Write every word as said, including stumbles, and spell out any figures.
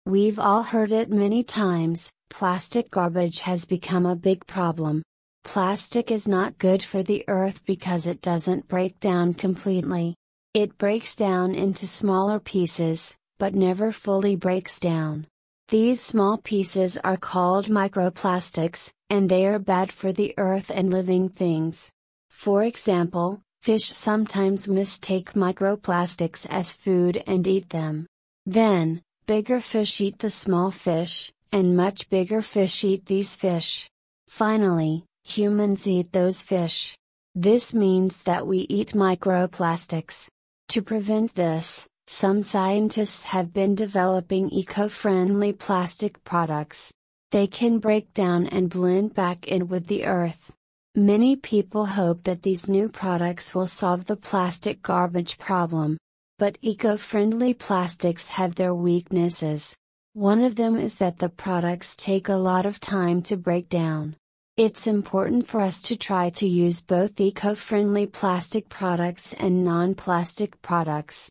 We've all heard it many times, plastic garbage has become a big problem. Plastic is not good for the earth because it doesn't break down completely. It breaks down into smaller pieces, but never fully breaks down. These small pieces are called microplastics, and they are bad for the earth and living things. For example, fish sometimes mistake microplastics as food and eat them. Then, bigger fish eat the small fish, and much bigger fish eat these fish. Finally, humans eat those fish. This means that we eat microplastics. To prevent this, some scientists have been developing eco-friendly plastic products. They can break down and blend back in with the earth. Many people hope that these new products will solve the plastic garbage problem. But eco-friendly plastics have their weaknesses. One of them is that the products take a lot of time to break down. It's important for us to try to use both eco-friendly plastic products and non-plastic products.